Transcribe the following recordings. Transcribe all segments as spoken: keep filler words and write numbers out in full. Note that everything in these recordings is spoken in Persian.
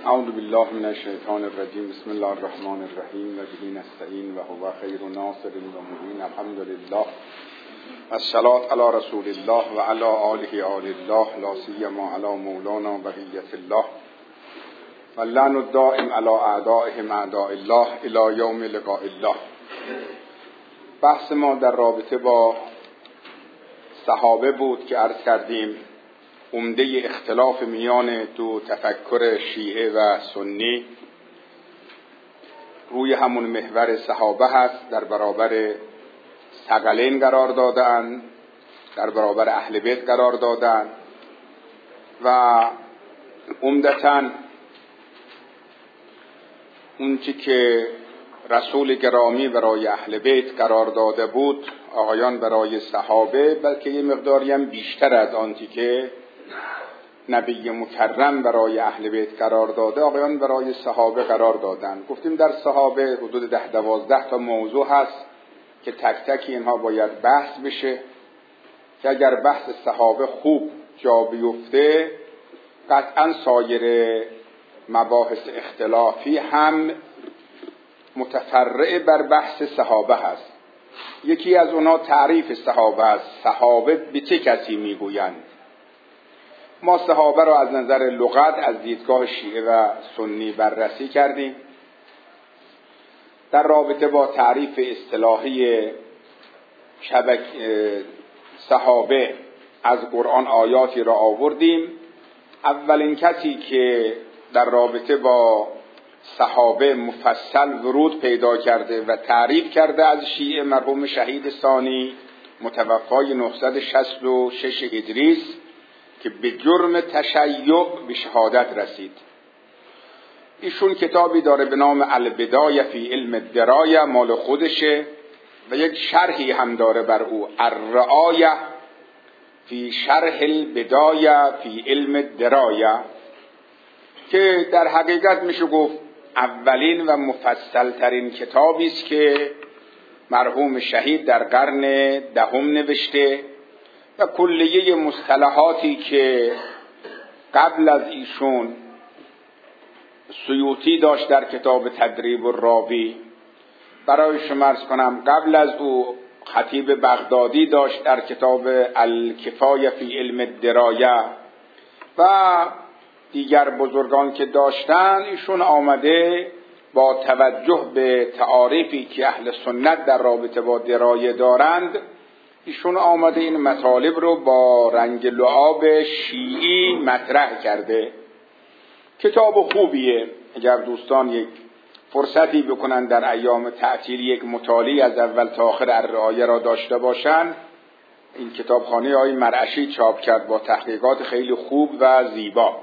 اعوذ بالله من الشیطان الرجیم. بسم الله الرحمن الرحیم و به نستعین و هو خیر ناصر و معین. الحمد لله الصلاة علی رسول الله و علی آله آل الله، لا سیما علی مولانا بقیة الله و اللعن الدائم علی اعدائهم اعداء الله الی یوم لقاء الله. بحث ما در رابطه با صحابه بود که عرض کردیم عمده اختلاف میان دو تفکر شیعه و سنی روی همون محور صحابه هست. در برابر ثقلین قرار دادن، در برابر اهل بیت قرار دادن و عمدتاً اونچه که رسول گرامی برای اهل بیت قرار داده بود آقایان برای صحابه، بلکه یه مقداری هم بیشتر از آنچه که نبی مکرم برای اهل بیت قرار داده آقایان برای صحابه قرار دادن. گفتیم در صحابه حدود ده دوازده تا موضوع هست که تک تک اینها باید بحث بشه که اگر بحث صحابه خوب جا بیفته قطعا سایر مباحث اختلافی هم متفرع بر بحث صحابه هست. یکی از اونها تعریف صحابه است. صحابه به چه کسی میگویند؟ ما صحابه را از نظر لغت از دیدگاه شیعه و سنی بررسی کردیم. در رابطه با تعریف اصطلاحی شبک صحابه از قرآن آیاتی را آوردیم. اولین کسی که در رابطه با صحابه مفصل ورود پیدا کرده و تعریف کرده از شیعه مرحوم شهید ثانی متوفای نهصد و شصت و شش هجری است که به جرم تشیع به شهادت رسید. ایشون کتابی داره به نام البدایه فی علم الدرایه، مال خودشه، و یک شرحی هم داره بر او، الرعایه فی شرح البدایه فی علم الدرایه، که در حقیقت میشه گفت اولین و مفصل ترین کتابی است که مرحوم شهید در قرن دهم نوشته و کلیه مصطلحاتی که قبل از ایشون سیوطی داشت در کتاب تدریب الراوی، برای شما عرض کنم قبل از او خطیب بغدادی داشت در کتاب الکفایه فی علم الدرایه و دیگر بزرگان که داشتن. ایشون آمده با توجه به تعاریفی که اهل سنت در رابطه با درایه دارند، ایشون آمده این مطالب رو با رنگ لعاب شیعی مطرح کرده. کتاب خوبیه، اگر دوستان یک فرصتی بکنن در ایام تعطیل یک مطالعه از اول تا آخر الرعایه را داشته باشن. این کتابخانه آقای مرعشی چاپ کرد با تحقیقات خیلی خوب و زیبا.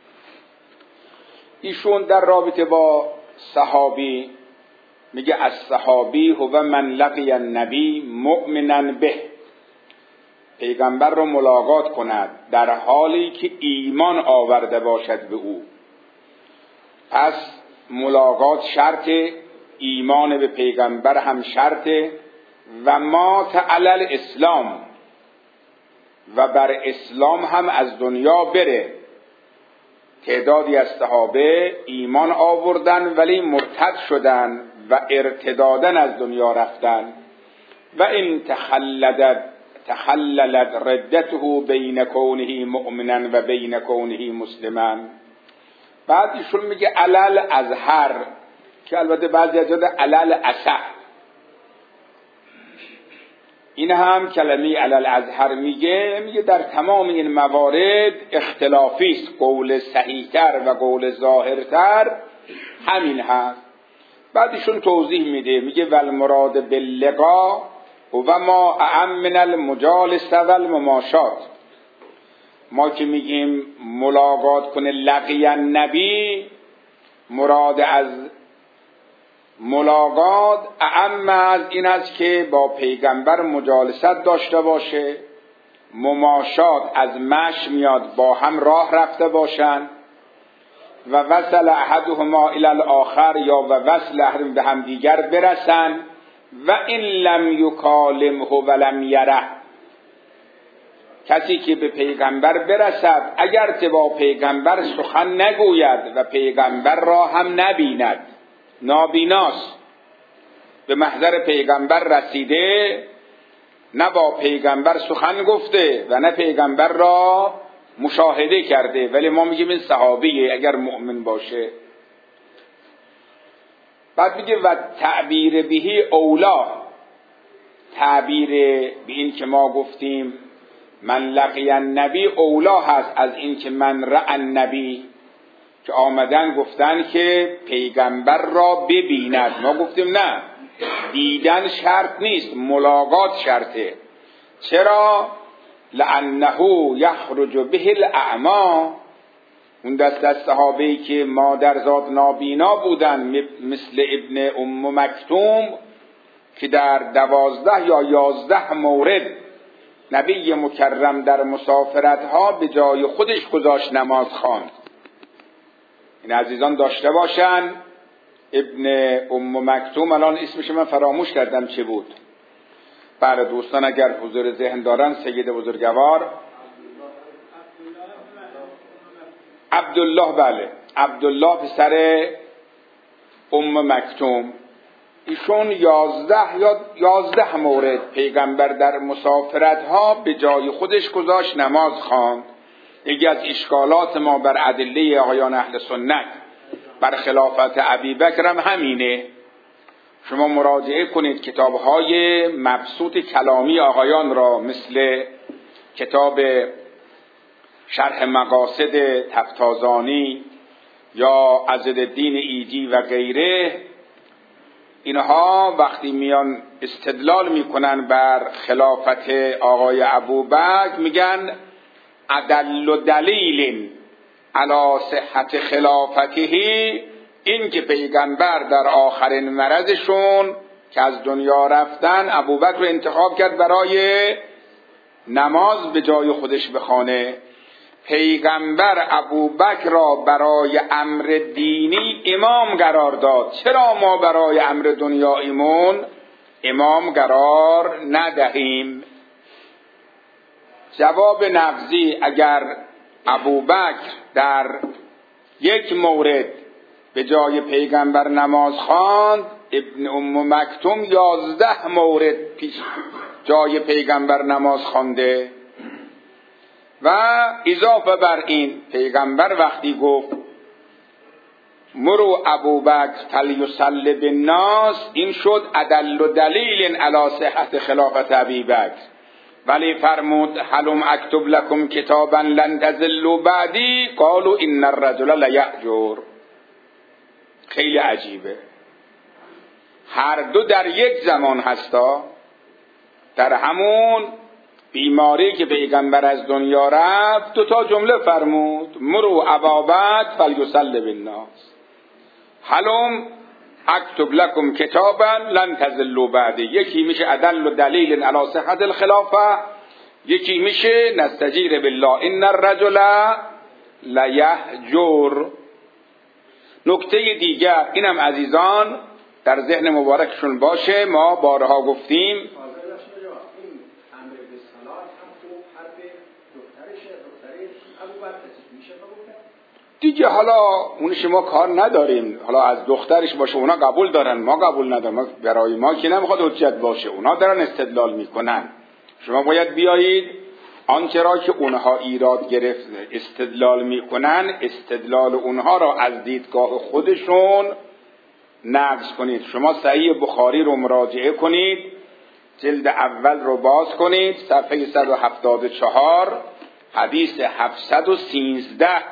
ایشون در رابطه با صحابی میگه از صحابی هو من لقی النبی مؤمنا به، پیغمبر رو ملاقات کند در حالی که ایمان آورده باشد به او. پس ملاقات شرط، ایمان به پیغمبر هم شرطه و مات علی الاسلام، و بر اسلام هم از دنیا بره. تعدادی از صحابه ایمان آوردن ولی مرتد شدن و ارتدادن از دنیا رفتن. و این تخلدت تخللت ردته بین کونه مؤمنا و بین کونه مسلما. بعد ایشون میگه علل ازهر، که البته بعضی از جاده علل اصح، این هم کلمه علل ازهر میگه میگه در تمام این موارد اختلافی است. قول صحیحتر و قول ظاهرتر همین هست. بعدشون توضیح میده میگه والمراد باللقاء و ما اعم من المجالس و المماشات. ما که میگیم ملاقات کنه لقی النبی، مراد از ملاقات اعم از این است که با پیغمبر مجالست داشته باشه. مماشات از مش میاد، با هم راه رفته باشن. و وصل احدهما الی الاخر، یا و وصل احدهم به هم دیگر برسن. و این لم یکالمه و لم یره، کسی که به پیغمبر برسد اگر که با پیغمبر سخن نگوید و پیغمبر را هم نبیند، نابیناست، به محضر پیغمبر رسیده، نه با پیغمبر سخن گفته و نه پیغمبر را مشاهده کرده، ولی ما میگیم این صحابیه اگر مؤمن باشه. بعد میگه و تعبیر بهی اولا، تعبیر به این که ما گفتیم من لقی النبی اولا هست از این که من رأى النبی، که آمدن گفتن که پیغمبر را ببیند. ما گفتیم نه، دیدن شرط نیست، ملاقات شرطه. چرا؟ لأنه یخرج به الاعمی، اون دست از صحابه‌ای که مادرزاد نابینا بودن مثل ابن ام مکتوم که در دوازده یا یازده مورد نبی مکرم در مسافرتها به جای خودش گذاشت نماز خواند. این عزیزان داشته باشن. ابن ام مکتوم الان اسمش من فراموش کردم چه بود. بله دوستان اگر حضور ذهن دارن، سید بزرگوار عبدالله، بله عبدالله پسر ام مکتوم، ایشون یازده یا یازده مورد پیغمبر در مسافرتها به جای خودش گذاشت نماز خواند. یکی از اشکالات ما بر ادله آقایان اهل سنت بر خلافت ابوبکر هم همینه. شما مراجعه کنید کتاب‌های مبسوط کلامی آقایان را، مثل کتاب شرح مقاصد تفتازانی یا عضدالدین ایجی و غیره. اینها وقتی میان استدلال میکنن بر خلافت آقای ابوبکر میگن ادل دلیل علی صحت خلافته، این که پیغمبر در آخرین مرضشون که از دنیا رفتن ابوبکر رو انتخاب کرد برای نماز به جای خودش بخوانه. پیغمبر ابوبکر را برای امر دینی امام قرار داد، چرا ما برای امر دنیاییمون امام قرار ندهیم؟ جواب نقضی، اگر ابوبکر در یک مورد به جای پیغمبر نماز خواند، ابن ام مکتوم یازده مورد پیش جای پیغمبر نماز خوانده. و اضافه بر این پیغمبر وقتی گفت مرو ابوبکر فلیصلی بالناس، این شد ادل و دلیل علی صحت خلافت ابوبکر. ولی فرمود هلم اکتب لکم کتابا لن تضلوا بعدی قالوا ان الرجل لیأجر. خیلی عجیبه، هر دو در یک زمان هستا. در همون بیماری که پیغمبر از دنیا رفت دو تا جمله فرمود، مرو ابابکر فلیصلی بالناس، هلم اکتب لکم کتابا لن تضلوا بعدی. یکی میشه ادل و دلیل علی صحت الخلافه، یکی میشه نستجیر بالله ان الرجل لیهجر. نکته دیگر اینم عزیزان در ذهن مبارکشون باشه، ما بارها گفتیم دیگه، حالا اون شما کار نداریم، حالا از دخترش باشه اونا قبول دارن ما قبول نداریم، برای ما که نمیخواد حجت باشه، اونا دارن استدلال میکنن. شما باید بیایید آنچه را که اونها ایراد گرفت استدلال میکنن، استدلال اونها را از دیدگاه خودشون نقض کنید. شما صحیح بخاری رو مراجعه کنید، جلد اول رو باز کنید، صفحه صد و هفتاد و چهار، حدیث هفتصد و سیزده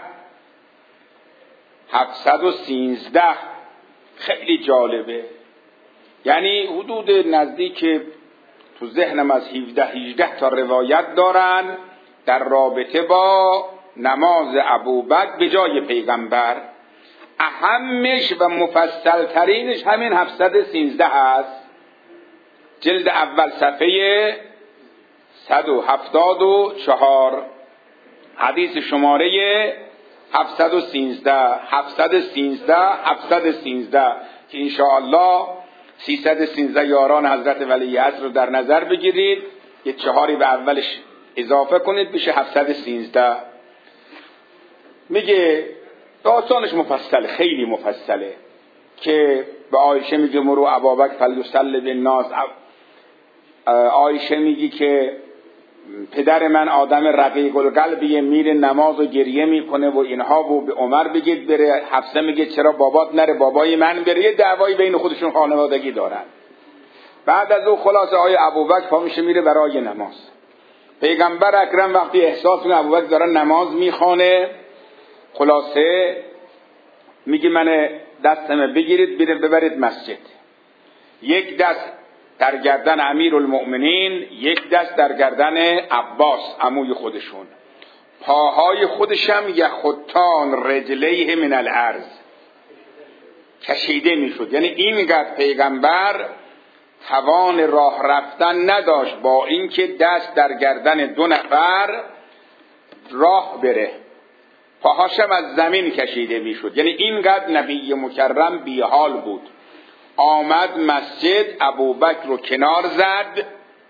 هفتصد و سیزده خیلی جالبه. یعنی حدود نزدیک تو ذهنم از هفده هجده تا روایت دارن در رابطه با نماز ابوبکر به جای پیغمبر. اهمش و مفصل ترینش همین هفتصد و سیزده است، جلد اول صفحه صد و هفتاد و چهار، حدیث شماره هفتصد و سیزده هفتصد و سیزده هفتصد و سیزده که انشاءالله سیصد و سیزده یاران حضرت ولی عصر رو در نظر بگیرید. یه چهاری به اولش اضافه کنید بشه هفتصد و سیزده. میگه داستانش مفصله، خیلی مفصله، که به عایشه میگه مرو ابابکر فلیصلی بالناس. عایشه میگی که پدر من آدم رقیق القلبیه، میره نماز و گریه میکنه و اینها، و به عمر بگید بره. حفصه میگه چرا بابات نره، بابای من بره. یه دعوایی بین خودشون خانوادگی دارن. بعد از او خلاصه آقای ابوبکر پا میشه میره برای نماز. پیغمبر اکرم وقتی احساس کنه ابوبکر داره نماز میخوانه، خلاصه میگه من دستم بگیرید برید ببرید مسجد. یک دست در گردن امیرالمؤمنین، یک دست در گردن عباس عموی خودشون. پاهای خودشم یخطان رجلیه من الارض، کشیده میشد. یعنی اینقدر پیغمبر توان راه رفتن نداشت با اینکه دست در گردن دو نفر راه بره، پاهاشم از زمین کشیده میشد. یعنی اینقدر نبی مکرم بی حال بود. آمد مسجد، ابوبکر رو کنار زد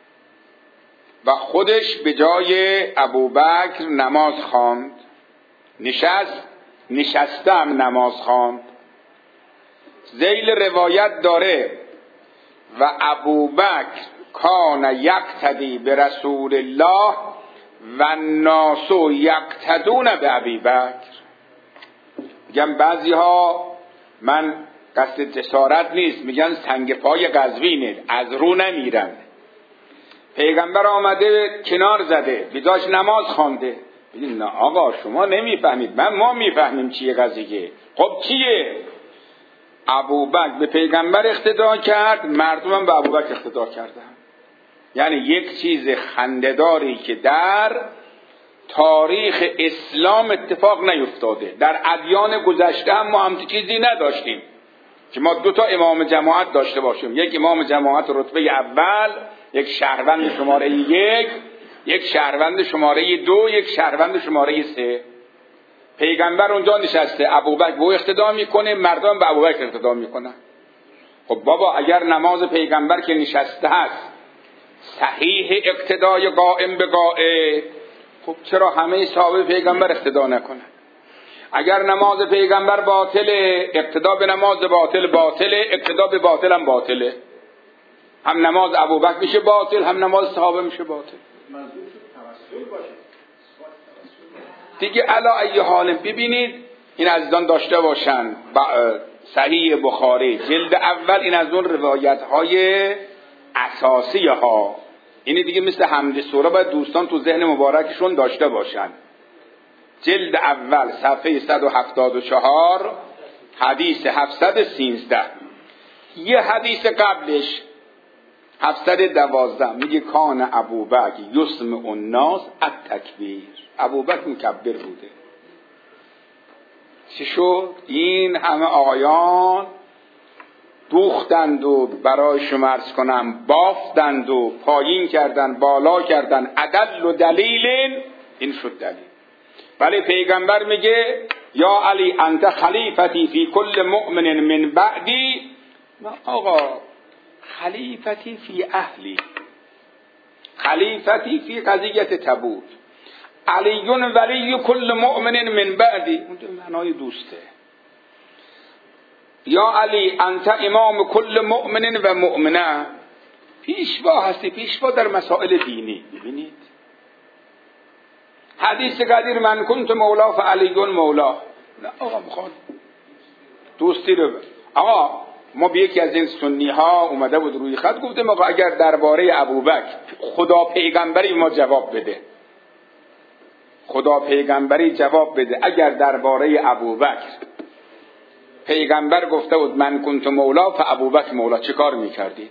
و خودش به جای ابوبکر نماز خواند. نشست، نشستم نماز خواند. ذیل روایت داره و ابوبکر کان یقتدی به رسول الله و الناس یقتدون به ابیبکر. میگم بعضی ها، من قصد جسارت نیست، میگن سنگ پای قزوینه، از رو نمیرن. پیغمبر آمده کنار زده، بیداش نماز خوانده. بگید نه آقا شما نمیفهمید، من ما میفهمیم چیه قضیه. خب چیه؟ ابوبکر به پیغمبر اقتدا کرد، مردم به ابوبکر اقتدا کردن. یعنی یک چیز خنده‌داری که در تاریخ اسلام اتفاق نیفتاده. در ادیان گذشته هم ما هم چیزی نداشتیم که ما دو تا امام جماعت داشته باشیم. یک امام جماعت رتبه اول، یک شهروند شماره یک، یک شهروند شماره دو، یک شهروند شماره سه. پیغمبر اونجا نشسته، ابوبکر به او اقتدا میکنه، مردم به ابوبکر اقتدا میکنن. خب بابا اگر نماز پیغمبر که نشسته هست صحیح اقتدای قائم به قائم، خب چرا همه صحابه پیغمبر اقتدا نکنن؟ اگر نماز پیغمبر باطله، اقتدا به نماز باطل باطله، اقتدا به باطل هم باطله. هم نماز ابوبکر میشه باطل، هم نماز صحابه میشه باطل. دیگه علا ای حال ببینید این عزیزان داشته باشن. صحیح بخاری جلد اول این از اون روایت های اساسی ها، اینی دیگه مثل حمد سوره باید دوستان تو ذهن مبارکشون داشته باشن. جلد اول صفحه صد و هفتاد و چهار حدیث هفتصد و سیزده. یه حدیث قبلش هفتصد و دوازده میگه کان ابوبکر یسمع الناس التکبیر. ابوبکر مکبر بوده. چی شد؟ این همه آقایان دوختند و برای شما عرض کنم بافتند و پایین کردن، بالا کردن. عدل و دلیل این شد دلیل. ولی پیغمبر میگه یا علی انت خلیفتی فی کل مؤمن من بعدی. آقا خلیفتی فی اهلی، خلیفتی فی قضیه تبوک، علی ولی کل مؤمن من بعدی. اون معنای دوسته. یا علی انت امام کل مؤمن و مؤمنه، پیشوا هستی، پیشوا در مسائل دینی. ببینید حدیث قدیر من کنت مولا فعلی مولا. نه آقا میخواد دوستی رو. آقا ما به یکی از این سنی ها اومده بود روی خط گفتیم آقا اگر درباره ابوبکر خدا پیغمبری ما جواب بده، خدا پیغمبری جواب بده، اگر درباره ابوبکر پیغمبر گفته بود من کنت مولا فابوبکر مولا، چه کار میکردید؟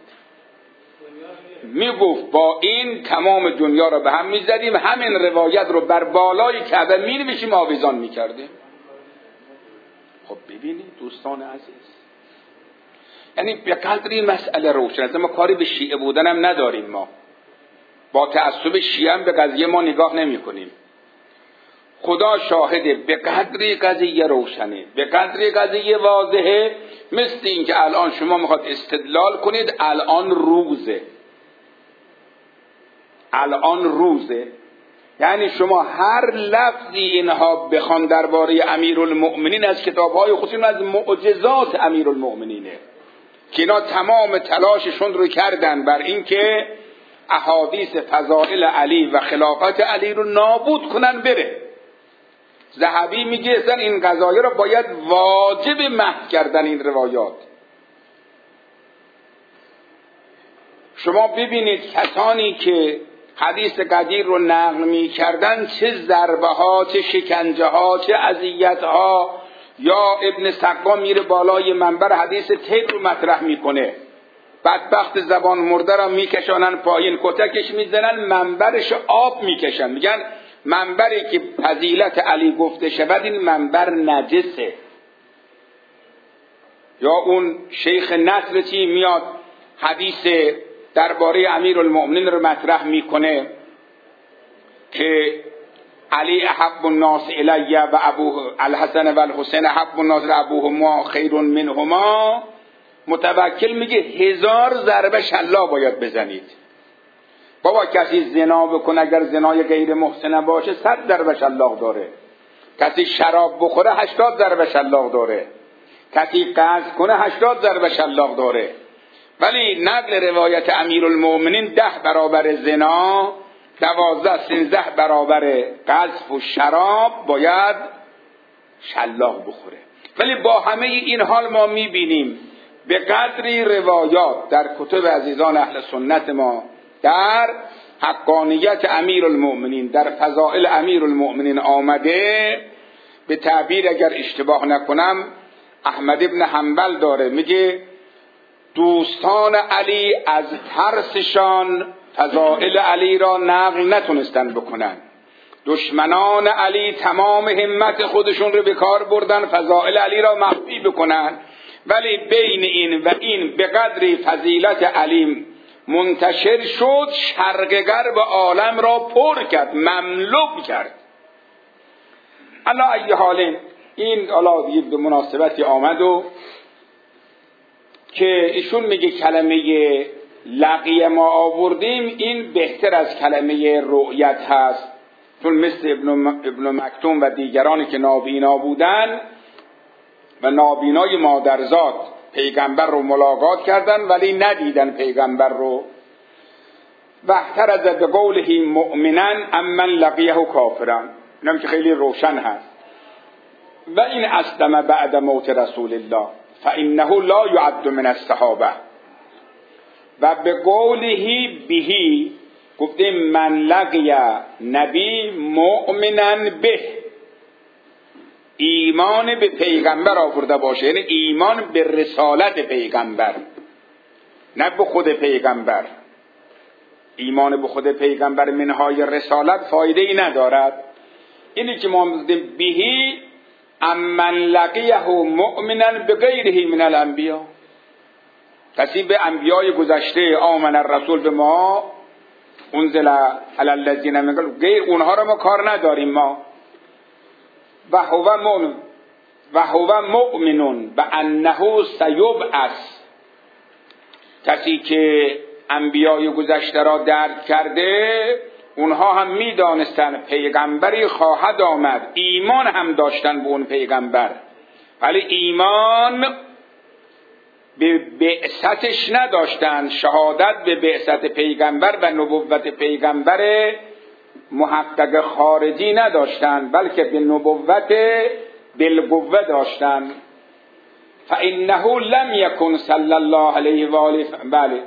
میگفت با این تمام دنیا رو به هم میزدیم، همین روایت رو بر بالای کعبه مینوشیم آویزان میکردیم. خب ببینید دوستان عزیز، یعنی به قدری مسئله روشن است. ما کاری به شیعه بودن هم نداریم، ما با تعصب شیعه هم به قضیه ما نگاه نمی کنیم. خدا شاهده به قدری قضیه روشنه، به قدری قضیه واضحه. مثل این که الان شما میخواد استدلال کنید الان روزه، الان روزه یعنی شما هر لفظی اینها بخوان درباره امیرالمؤمنین از کتاب‌های خصوصی از معجزات امیرالمؤمنینه که اینا تمام تلاششون رو کردن بر اینکه احادیث فضائل علی و خلافت علی رو نابود کنن بره. ذهبی میگه اصلا این قضایا رو باید واجب محو کردن این روایات. شما ببینید کسانی که حدیث قدیر رو نقل می کردن چه ضربه ها، چه شکنجه ها، چه اذیت ها. یا ابن سقا میره بالای منبر حدیث تیر رو مطرح میکنه، بدبخت زبان مرده را میکشانن پایین، کتکش میزنن، منبرش آب میکشن، میگن منبری که فضیلت علی گفته شود این منبر نجسه. یا اون شیخ نصر چی میاد حدیث درباره امیرالمؤمنین رو مطرح میکنه که علی احب الناس الی و ابوه الحسن و الحسین احب الناس ابوهما خیر منهما. متوکل میگه هزار ضربه شلاق باید بزنید. بابا کسی زنا بکنه اگر زنای غیر محسنه باشه صد ضربه شلاق داره. کسی شراب بخوره هشتاد ضربه شلاق داره. کسی قذف کنه هشتاد ضربه شلاق داره. ولی نقل روایت امیرالمؤمنین ده برابر زنا، دوازده سینزده برابر قذف و شراب باید شلاق بخوره. ولی با همه این حال ما میبینیم به قدری روایات در کتب عزیزان اهل سنت ما در حقانیت امیرالمؤمنین، در فضائل امیرالمؤمنین آمده، به تعبیر اگر اشتباه نکنم احمد ابن حنبل داره میگه دوستان علی از ترسشان فضائل علی را نقل نتونستن بکنن، دشمنان علی تمام همت خودشون رو به کار بردن فضائل علی را مخفی بکنن، ولی بین این و این به قدری فضیلت علی منتشر شد شرق غرب عالم را پر کرد، مملو کرد. علی ای حال این حالا به مناسبتی آمد و که ایشون میگه کلمه لقی ما آوردیم این بهتر از کلمه رؤیت هست، چون مثل ابن, ابن مکتوم و دیگرانی که نابینا بودن و نابینای مادرزاد پیغمبر رو ملاقات کردن ولی ندیدن پیغمبر رو. و احترز به قوله مؤمنا اما لقیه کافرا، اینم که خیلی روشن هست. و این اسلم بعد موت رسول الله فانه لا يعد من الصحابه. و به قوله بهی گفتیم من لقی نبی مؤمنا به، ایمان به پیغمبر آورده باشه، یعنی ایمان به رسالت پیغمبر، نه به خود پیغمبر. ایمان به خود پیغمبر منهای رسالت فایده ای ندارد. اینی که ما میگیم بهی امن لقیه مؤمنا بغیره من الانبیاء، کسی به انبیای گذشته آمن الرسول به ما انزل علی الذین من قبل، غیر اونها رو ما کار نداریم ما. و هو مؤمن و هو مؤمن بانه سیبعث، کسی که انبیای گذشته را درک کرده اونها هم میدانستن پیغمبری خواهد آمد، ایمان هم داشتن به اون پیغمبر، ولی ایمان به بعثتش نداشتن، شهادت به بعثت پیغمبر و نبوت پیغمبر محقق خارجی نداشتن، بلکه به نبوت بالقوه داشتن. فانه لم یکن صلی الله علیه و آله بله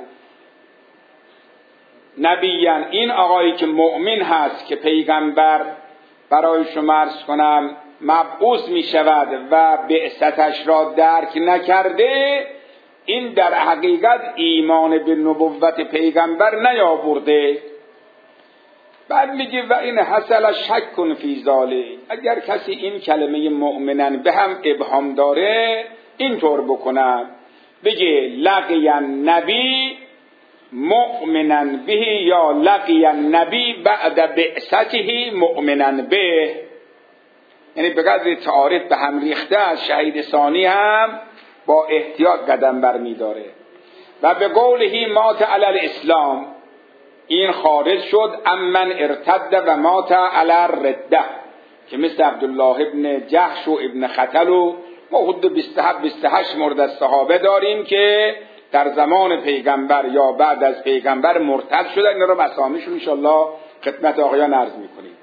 نبیان، این آقایی که مؤمن هست که پیغمبر برای شما عرض کنم مبعوث می شود و بعثتش را درک نکرده، این در حقیقت ایمان به نبوت پیغمبر نیاورده. بعد میگه و این حصل شک فی ذالک، اگر کسی این کلمه مؤمنن به هم ابهام داره اینطور بکنه، بگه لقی النبی مؤمنا به یا لقی النبی بعد بعثته مؤمنا به، یعنی به قدر تعارف به هم ریخته از شهید ثانی هم با احتیاط قدم بر می داره. و به قوله مات علی الاسلام، این خارج شد. امن ارتد و مات علی الرده، که مثل عبدالله ابن جحش و ابن خطل و ما حدود بیست و هشت مورد از صحابه داریم که در زمان پیغمبر یا بعد از پیغمبر مرتد شدن. این رو مسامیشون انشاءالله خدمت آقایان عرض میکنیم.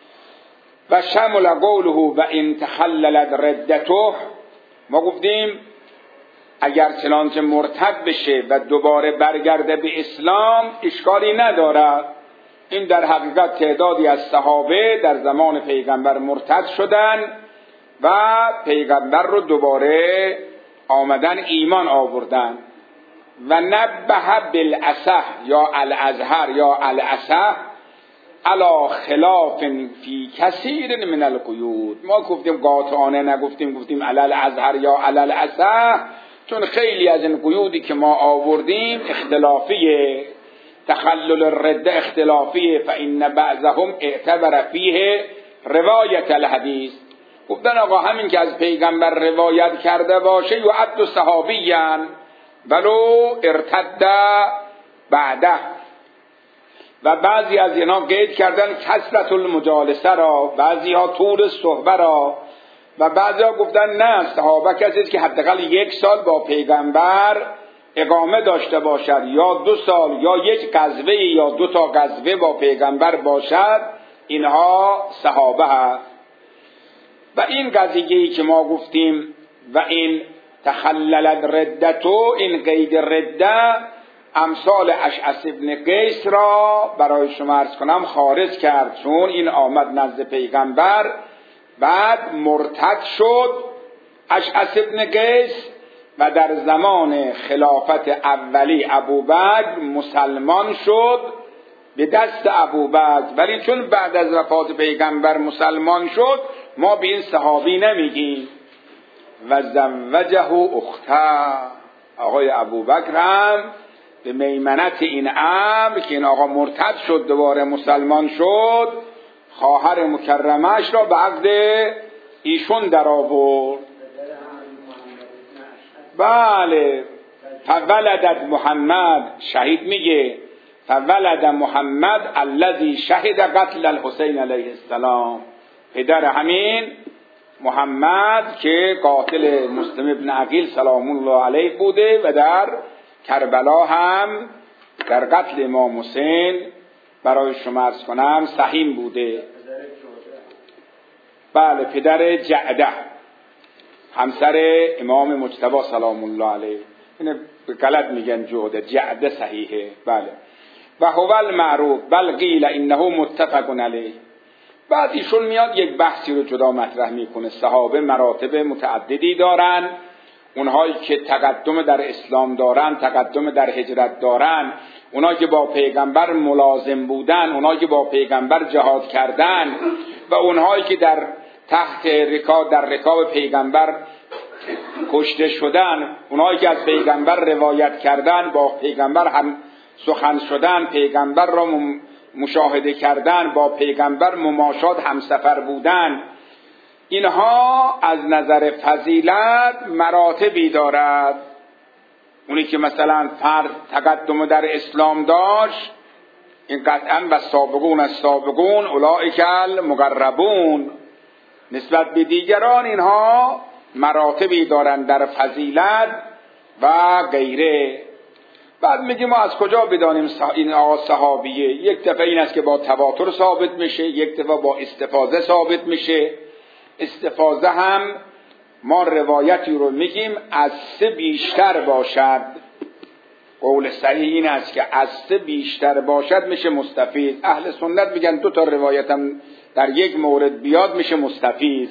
و شمل قوله و ان تخللت ردته، ما گفتیم اگر چنانچه مرتد بشه و دوباره برگرده به اسلام اشکالی ندارد. این در حقیقت تعدادی از صحابه در زمان پیغمبر مرتد شدن و پیغمبر رو دوباره آمدن ایمان آوردن. و نبه بالاصح یا الازهر یا الاصح علی خلاف فی کثیر من القیود. ما گفتیم قاطعانه نگفتیم، گفتیم علی الازهر یا علی الاصح، چون خیلی از این قیودی که ما آوردیم اختلافیه. تخلل الرده اختلافیه. فإن بعضهم اعتبر فیه روایت الحدیث. گفتن آقا همین که از پیغمبر روایت کرده باشه یعد صحابیان ولو ارتد بعده. و بعضی از اینا قید کردن کثرت المجالسه را، بعضی ها طول صحبه را، و بعضی ها گفتن نه، صحابه کسی است که حداقل یک سال با پیغمبر اقامه داشته باشد، یا دو سال، یا یک غزوه یا دو تا غزوه با پیغمبر باشد، اینها صحابه هست. و این قضیه‌ای که ما گفتیم و این تخللت ردتو، این قید رده امثال اشعث ابن قیس را برای شما عرض کنم خارج کرد، چون این آمد نزد پیغمبر بعد مرتد شد اشعث ابن قیس و در زمان خلافت اولی ابوبکر مسلمان شد به دست ابوبکر. ولی چون بعد از وفات پیغمبر مسلمان شد ما به این صحابی نمیگیم. و زوجه اخته، آقای ابوبکر هم به میمنت این امر که این آقا مرتد شد دوباره مسلمان شد، خواهر مکرمش را به عقد ایشون در آورد. بله. فولدت محمد، شهید میگه فولد محمد الذی شهد قتل الحسین علیه السلام، پدر همین محمد که قاتل مسلم ابن عقیل سلام الله علیه بوده و در کربلا هم در قتل امام حسین برای شما عرض کنم سهیم بوده. بله، پدر جعده همسر امام مجتبی سلام الله علیه. اینه غلط میگن جعده، جعده صحیحه. بله. و هو المعروف بل قیل انه متفق علیه. بعد ایشون میاد یک بحثی رو جدا مطرح میکنه. صحابه مراتب متعددی دارن، اونهایی که تقدم در اسلام دارن، تقدم در هجرت دارن، اونهایی که با پیغمبر ملازم بودن، اونهایی که با پیغمبر جهاد کردن و اونهایی که در تحت رکاب در رکاب پیغمبر کشته شدن، اونهایی که از پیغمبر روایت کردن، با پیغمبر هم سخن شدن، پیغمبر را مشاهده کردن، با پیغمبر مماشات همسفر بودن، اینها از نظر فضیلت مراتبی دارد. اونی که مثلا فرد تقدم در اسلام داشت، این قطعا و سابقون از سابقون اولئک المقربون، نسبت به دیگران اینها مراتبی دارند در فضیلت و غیره. بعد میگیم ما از کجا بدانیم این آقا صحابیه؟ یک دفعه این است که با تواتر ثابت میشه، یک دفعه با استفاضه ثابت میشه. استفاضه هم ما روایتی رو میگیم از سه بیشتر باشد. قول صحیح این است که از سه بیشتر باشد میشه مستفیض. اهل سنت میگن دو تا روایت هم در یک مورد بیاد میشه مستفیض.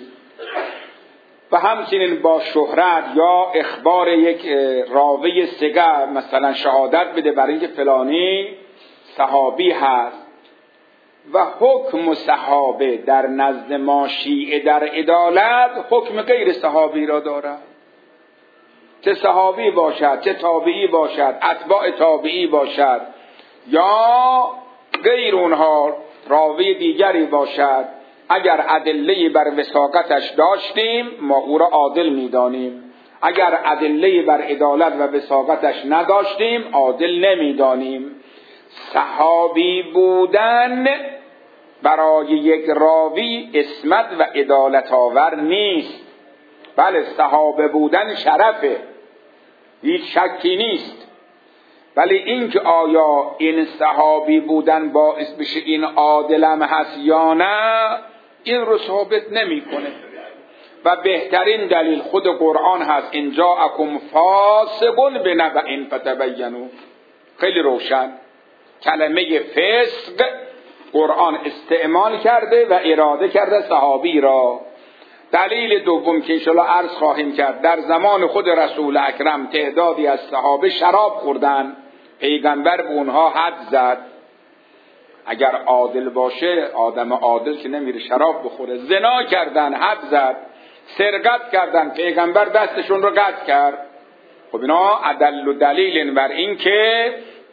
و همچنین با شهرت یا اخبار یک راوی سگه مثلا شهادت بده برای اینکه فلانی صحابی هست. و حکم صحابه در نزد ما شیعه در عدالت حکم غیر صحابی را دارد. چه صحابی باشد، چه تابعی باشد، اتباع تابعی باشد، یا غیر اونها راوی دیگری باشد، اگر ادله بر وثاقتش داشتیم ما او را عادل می‌دانیم، اگر ادله بر عدالت و وثاقتش نداشتیم عادل نمی‌دانیم. صحابی بودن برای یک راوی عصمت و عدالت آور نیست. بله صحابه بودن شرفه، هیچ شکی نیست، ولی اینکه آیا این صحابی بودن باعث بشه این عادلم هست یا نه، این رو ثابت نمیکنه. و بهترین دلیل خود قرآن هست، ان جاءکم فاسق بنبأ فتبینوا. خیلی روشن کلمه فسق قرآن استعمال کرده و اراده کرده صحابی را. دلیل دوم که انشاءالله عرض خواهیم کرد، در زمان خود رسول اکرم تعدادی از صحابه شراب خوردن، پیغمبر به اونها حد زد. اگر عادل باشه، آدم عادل که نمیره شراب بخوره. زنا کردن، حد زد. سرقت کردن، پیغمبر دستشون رو قطع کرد. خب اینا ادل و دلیل بر این که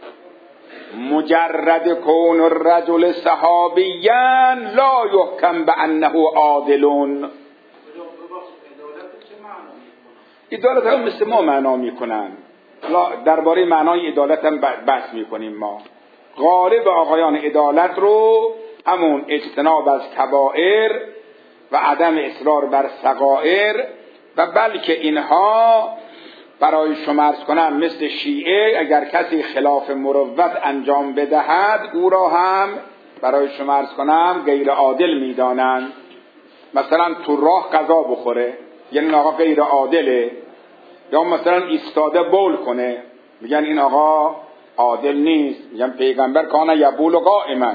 مجرد کون الرجل صحابیا لا یحکم بانه عادلون. عدالت هم مثل ما معنا میکنن. درباره معنای عدالت هم بحث میکنیم. ما غالب آقایان عدالت رو همون اجتناب از کبائر و عدم اصرار بر صغائر و بلکه اینها برای شما عرض کنم مثل شیعه اگر کسی خلاف مروت انجام بدهد او را هم برای شما عرض کنم غیر عادل میدانند. مثلا تو راه غذا بخوره یعنی این آقا غیر عادله، یا مثلا ایستاده بول کنه میگن این آقا عادل نیست. میگن پیغمبر کان یبول قائما،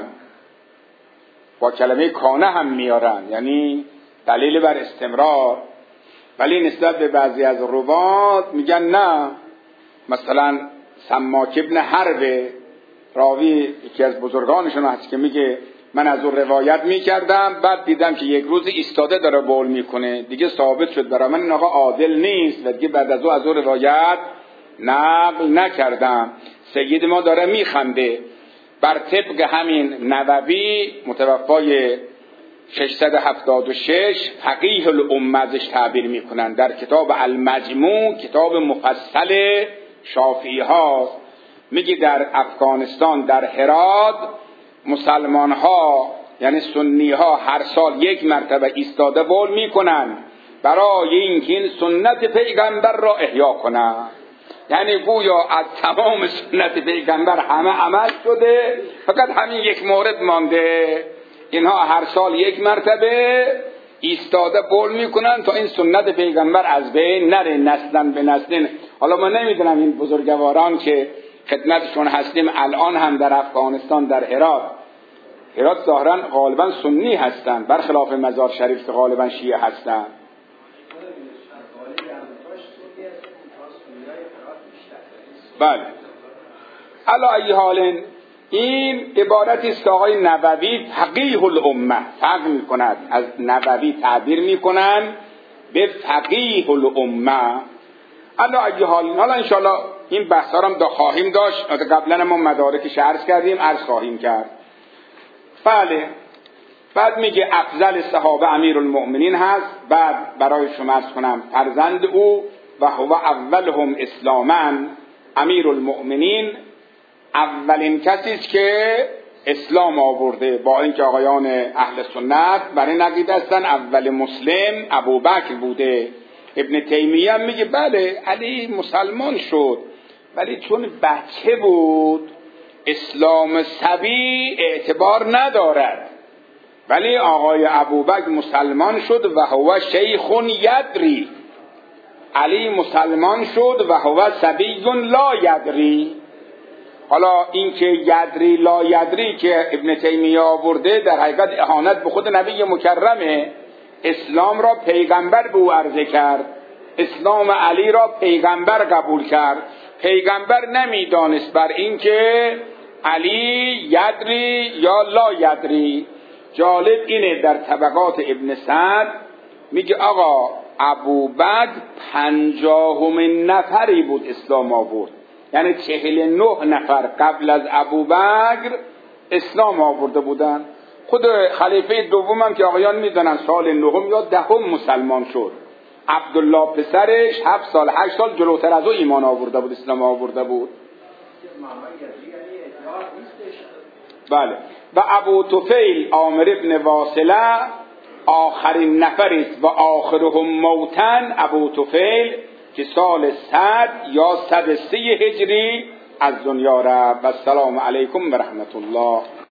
با کلمه کانه هم میارن یعنی دلیل بر استمرار. ولی نسبت به بعضی از روات میگن نه. مثلا سماک ابن حرب راوی یکی از بزرگانشون هست که میگه من از اون روایت میکردم، بعد دیدم که یک روز ایستاده داره بول میکنه، دیگه ثابت شد برای من این آقا عادل نیست و دیگه بعد از اون از اون روایت نقل نکردم. سید ما داره میخنده. بر طبق همین نووی متوفای ششصد و هفتاد و شش فقیه الامه ازش تعبیر میکنن در کتاب المجموع، کتاب مفصل شافعی ها. میگه در افغانستان در هرات مسلمان ها یعنی سنی ها هر سال یک مرتبه ایستاده بول میکنن برای اینکه این سنت پیغمبر را احیا کنن. یعنی گویا از تمام سنت پیغمبر همه عمل شده، فقط همین یک مورد مانده. اینها هر سال یک مرتبه ایستاده بول میکنن تا این سنت پیغمبر از بین نره، نسلن به نسلن. حالا ما نمیدونم این بزرگواران که خدمتشون هستیم الان هم در افغانستان در هرات، هرات ظاهرا غالبا سنی هستن برخلاف مزار شریف که غالبا شیعه هستن. بله علی ای حال این عبارتی است که آقای نووی فقیه الامه فقه میکند، از نووی تعبیر میکنن به فقیه الامه. علی ای حال حالا انشاءالله این بحثا رو هم دا خواهیم داشت. قبلا ما مدارکش عرض کردیم، عرض خواهیم کرد. بله بعد میگه افضل صحابه امیر المؤمنین هست، بعد برای شما عرض کنم فرزند او و هو اولهم اسلاما. امیر المؤمنین اولین کسی است که اسلام آورده، با اینکه آقایان اهل سنت برای عقیده هستن اول مسلم ابوبکر بوده. ابن تیمیه میگه بله علی مسلمان شد ولی چون بچه بود اسلام صبی اعتبار ندارد، ولی آقای ابوبکر مسلمان شد و هو شیخ یدری. علی مسلمان شد و هو صبی لا یدری. حالا این که یدری لا یدری که ابن تیمیه آورده در حقیقت اهانت به خود نبی مکرمه. اسلام را پیغمبر به او عرضه کرد، اسلام علی را پیغمبر قبول کرد. پیغمبر نمیدانست بر این که علی یدری یا لا یدری. جالب اینه در طبقات ابن سعد میگه آقا ابوبکر پنجاهمین نفری بود اسلام آورد، یعنی چهل نه نفر قبل از ابوبکر اسلام آورده بودن. خود خلیفه دومم که آقایان میدونن سال نهم یا دهم مسلمان شد. عبدالله پسرش هفت سال هشت سال جلوتر از او ایمان آورده بود، اسلام آورده بود. بله. و ابو طفیل عامر ابن واصله آخرین نفری است و آخرهم موتن ابو طفیل که سال صد یا صد و سه هجری از دنیا رفت. و السلام علیکم و رحمت الله.